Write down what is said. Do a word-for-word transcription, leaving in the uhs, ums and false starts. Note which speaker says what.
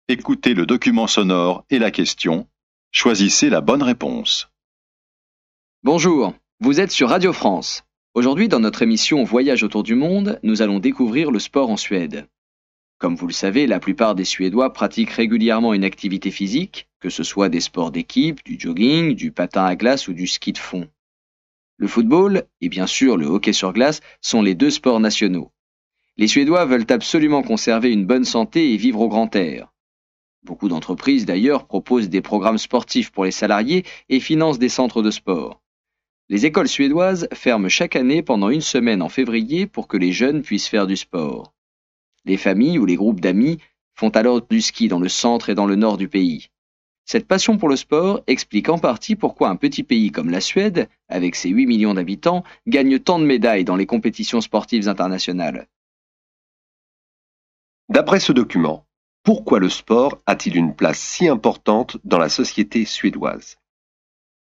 Speaker 1: Écoutez le document sonore et la question. Choisissez la bonne réponse.
Speaker 2: Bonjour, vous êtes sur Radio France. Aujourd'hui, dans notre émission Voyage autour du monde, nous allons découvrir le sport en Suède. Comme vous le savez, la plupart des Suédois pratiquent régulièrement une activité physique, que ce soit des sports d'équipe, du jogging, du patin à glace ou du ski de fond. Le football et bien sûr le hockey sur glace sont les deux sports nationaux. Les Suédois veulent absolument conserver une bonne santé et vivre au grand air. Beaucoup d'entreprises d'ailleurs proposent des programmes sportifs pour les salariés et financent des centres de sport. Les écoles suédoises ferment chaque année pendant une semaine en février pour que les jeunes puissent faire du sport. Les familles ou les groupes d'amis font alors du ski dans le centre et dans le nord du pays. Cette passion pour le sport explique en partie pourquoi un petit pays comme la Suède, avec ses huit millions d'habitants, gagne tant de médailles dans les compétitions sportives internationales.
Speaker 3: D'après ce document, pourquoi le sport a-t-il une place si importante dans la société suédoise ?